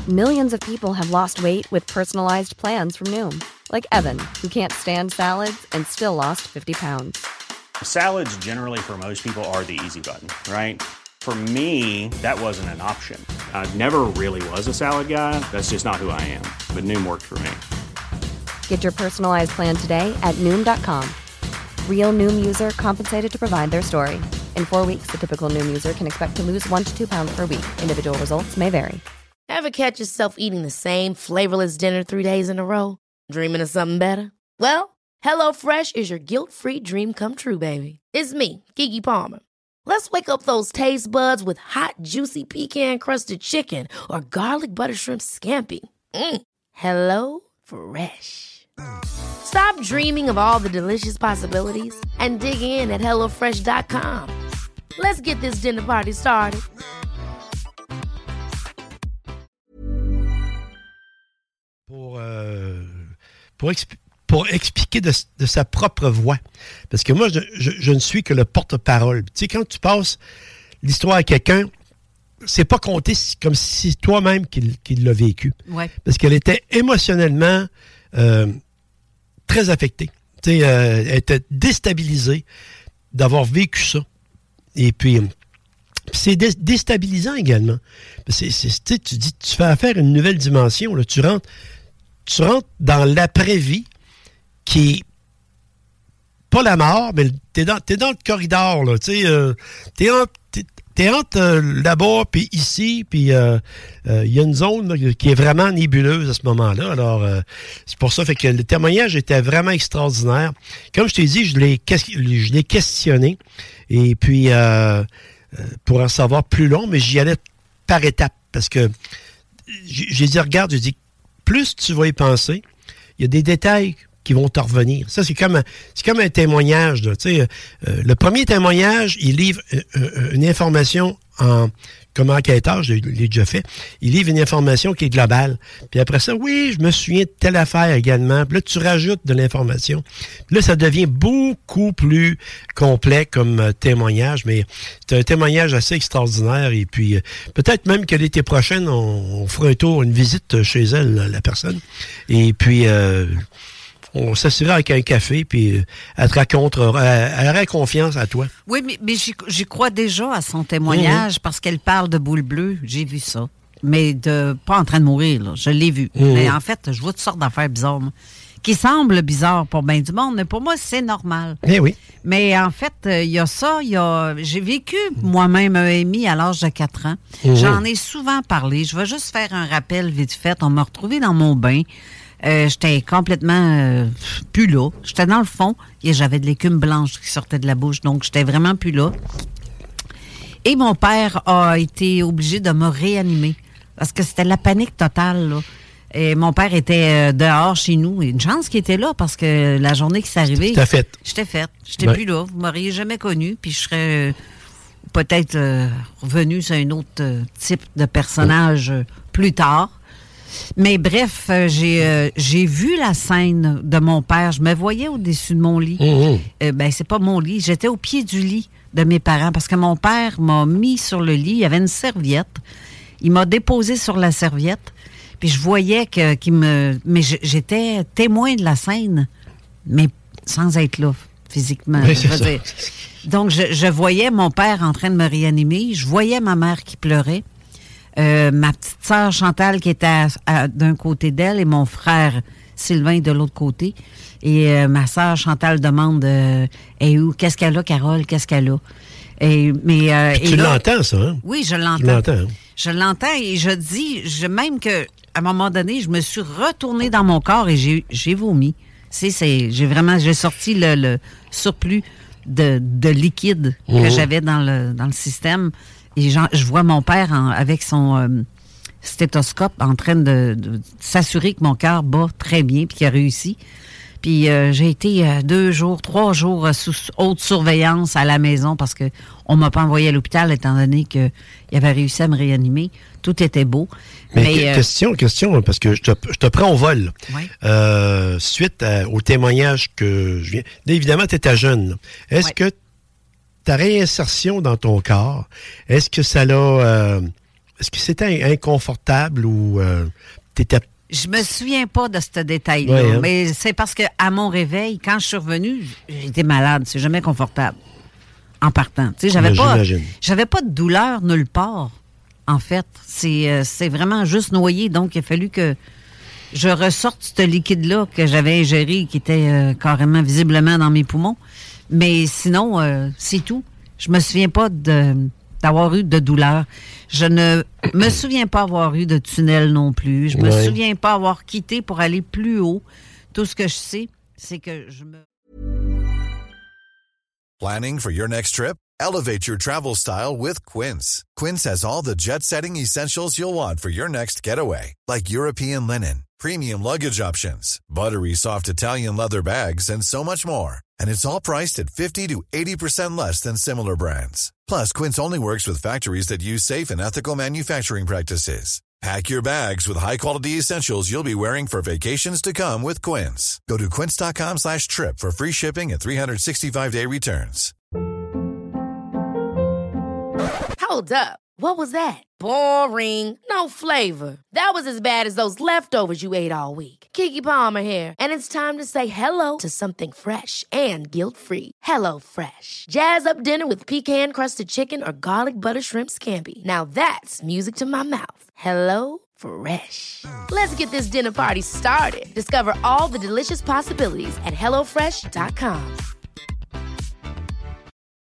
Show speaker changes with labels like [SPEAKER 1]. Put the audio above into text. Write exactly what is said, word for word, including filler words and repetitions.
[SPEAKER 1] Millions of people have lost weight with personalized plans from Noom. Like Evan, who can't stand salads and still lost fifty pounds.
[SPEAKER 2] Salads generally for most people are the easy button, right? For me, that wasn't an option. I never really was a salad guy. That's just not who I am. But Noom worked for me.
[SPEAKER 1] Get your personalized plan today at Noom dot com. Real Noom user compensated to provide their story. In four weeks, the typical Noom user can expect to lose one to two pounds per week. Individual results may vary.
[SPEAKER 3] Ever catch yourself eating the same flavorless dinner three days in a row? Dreaming of something better? Well, HelloFresh is your guilt-free dream come true, baby. It's me, Keke Palmer. Let's wake up those taste buds with hot, juicy pecan-crusted chicken or garlic butter shrimp scampi. Mm. Hello Fresh. Stop dreaming of all the delicious possibilities and dig in at hello fresh dot com. Let's get this dinner party started.
[SPEAKER 4] Pour, euh, pour, exp- pour expliquer de, de sa propre voix. Parce que moi, je, je, je ne suis que le porte-parole. Tu sais, quand tu passes l'histoire à quelqu'un, c'est pas compté comme si c'est toi-même qui, qui l'a vécu.
[SPEAKER 5] Ouais.
[SPEAKER 4] Parce qu'elle était émotionnellement euh, très affectée. Tu sais, euh, elle était déstabilisée d'avoir vécu ça. Et puis, c'est dé- déstabilisant également. C'est, c'est, tu, tu dis, tu fais affaire à une nouvelle dimension. Là. Tu rentres, tu rentres dans l'après-vie qui est pas la mort, mais t'es dans, t'es dans le corridor. Là, tu sais, euh, t'es entre, t'es, t'es entre euh, là-bas puis ici, puis il euh, euh, y a une zone là, qui est vraiment nébuleuse à ce moment-là. Alors, euh, c'est pour ça fait que le témoignage était vraiment extraordinaire. Comme je t'ai dit, je l'ai, je l'ai questionné. Et puis, euh, pour en savoir plus long, mais j'y allais par étapes. Parce que j'ai dit, regarde, j'ai dit, plus tu vas y penser, il y a des détails qui vont te revenir. Ça, c'est comme un, c'est comme un témoignage. Là, tu sais, euh, le premier témoignage, il livre euh, une information en... Comme enquêteur, je l'ai déjà fait, il livre une information qui est globale. Puis après ça, oui, je me souviens de telle affaire également. Puis là, tu rajoutes de l'information. Puis là, ça devient beaucoup plus complet comme euh, témoignage, mais c'est un témoignage assez extraordinaire. Et puis, euh, peut-être même que l'été prochain, on, on fera un tour, une visite chez elle, la, la personne. Et puis... Euh, on s'assira avec un café, puis elle te racontera, elle aurait confiance à toi.
[SPEAKER 5] Oui, mais, mais j'y, j'y crois déjà à son témoignage, mmh. parce qu'elle parle de boule bleue. J'ai vu ça. Mais de pas en train de mourir, là. Je l'ai vu. Mmh. Mais en fait, je vois toutes sortes d'affaires bizarres, moi, qui semblent bizarres pour bien du monde, mais pour moi, c'est normal.
[SPEAKER 4] Eh oui.
[SPEAKER 5] Mais en fait, il euh, y a ça, il y a... J'ai vécu moi-même un E M I à l'âge de quatre ans. Mmh. J'en ai souvent parlé. Je vais juste faire un rappel vite fait. On m'a retrouvée dans mon bain. Euh, j'étais complètement euh, plus là. J'étais dans le fond et j'avais de l'écume blanche qui sortait de la bouche, donc j'étais vraiment plus là. Et mon père a été obligé de me réanimer parce que c'était la panique totale, là. Et mon père était euh, dehors chez nous. Une chance qu'il était là parce que la journée qui s'est arrivée...
[SPEAKER 4] J'étais faite.
[SPEAKER 5] J'étais faite. J'étais
[SPEAKER 4] ouais.
[SPEAKER 5] plus là. Vous m'auriez jamais connue, puis je serais euh, peut-être euh, revenue sur un autre euh, type de personnage euh, plus tard. Mais bref, euh, j'ai euh, j'ai vu la scène de mon père. Je me voyais au-dessus de mon lit.
[SPEAKER 4] Mmh.
[SPEAKER 5] Euh, ben, c'est pas mon lit. J'étais au pied du lit de mes parents parce que mon père m'a mis sur le lit. Il y avait une serviette. Il m'a déposé sur la serviette. Puis je voyais que, qu'il me... Mais j'étais témoin de la scène, mais sans être là, physiquement.
[SPEAKER 4] Oui,
[SPEAKER 5] je veux dire. Donc, je, je voyais mon père en train de me réanimer. Je voyais ma mère qui pleurait. Euh, ma petite sœur Chantal qui était à, à, d'un côté d'elle et mon frère Sylvain de l'autre côté. Et euh, ma sœur Chantal demande euh, hey, où, qu'est-ce qu'elle a, Carole, qu'est-ce qu'elle a? Et, mais, euh,
[SPEAKER 4] et
[SPEAKER 5] tu
[SPEAKER 4] là,
[SPEAKER 5] l'entends,
[SPEAKER 4] ça, hein?
[SPEAKER 5] Oui, je l'entends.
[SPEAKER 4] Tu l'entends, hein?
[SPEAKER 5] Je l'entends et je dis, je, même que à un moment donné, je me suis retournée dans mon corps et j'ai, j'ai vomi. C'est, c'est, j'ai vraiment, j'ai sorti le, le surplus de, de liquide que mmh. j'avais dans le, dans le système. Et je vois mon père en, avec son euh, stéthoscope en train de, de s'assurer que mon cœur bat très bien puis qu'il a réussi. Puis euh, j'ai été euh, deux jours, trois jours euh, sous haute surveillance à la maison parce que on m'a pas envoyé à l'hôpital étant donné qu'il avait réussi à me réanimer. Tout était beau.
[SPEAKER 4] Mais,
[SPEAKER 5] Mais
[SPEAKER 4] que,
[SPEAKER 5] euh,
[SPEAKER 4] question, question, parce que je te, je te prends au vol.
[SPEAKER 5] Oui.
[SPEAKER 4] Euh, suite à, au témoignage que je viens... Évidemment, tu étais jeune. Là. Est-ce oui. que ta réinsertion dans ton corps, est-ce que ça l'a... Euh, est-ce que c'était inconfortable ou euh, t'étais...
[SPEAKER 5] Je me souviens pas de ce détail-là,
[SPEAKER 4] ouais, hein?
[SPEAKER 5] mais c'est parce que à mon réveil, quand je suis revenue, j'étais malade. C'est jamais confortable en partant. Tu sais, j'avais pas, j'avais pas de douleur nulle part. En fait, c'est, euh, c'est vraiment juste noyé. Donc, il a fallu que je ressorte ce liquide-là que j'avais ingéré, qui était euh, carrément visiblement dans mes poumons. Mais sinon, euh, c'est tout. Je me souviens pas de, d'avoir eu de douleur. Je ne me souviens pas avoir eu de tunnel non plus. Je me
[SPEAKER 4] ouais.
[SPEAKER 5] souviens pas avoir quitté pour aller plus haut. Tout ce que je sais, c'est que je me...
[SPEAKER 6] Planning for your next trip? Elevate your travel style with Quince. Quince has all the jet-setting essentials you'll want for your next getaway, like European linen, premium luggage options, buttery soft Italian leather bags, and so much more. And it's all priced at fifty to eighty percent less than similar brands. Plus, Quince only works with factories that use safe and ethical manufacturing practices. Pack your bags with high-quality essentials you'll be wearing for vacations to come with Quince. Go to quince.com slash trip for free shipping and three sixty-five day returns.
[SPEAKER 3] Hold up. What was that? Boring. No flavor. That was as bad as those leftovers you ate all week. Keke Palmer here, and it's time to say hello to something fresh and guilt-free. Hello Fresh. Jazz up dinner with pecan-crusted chicken or garlic butter shrimp scampi. Now that's music to my mouth. Hello Fresh. Let's get this dinner party started. Discover all the delicious possibilities at hello fresh dot com.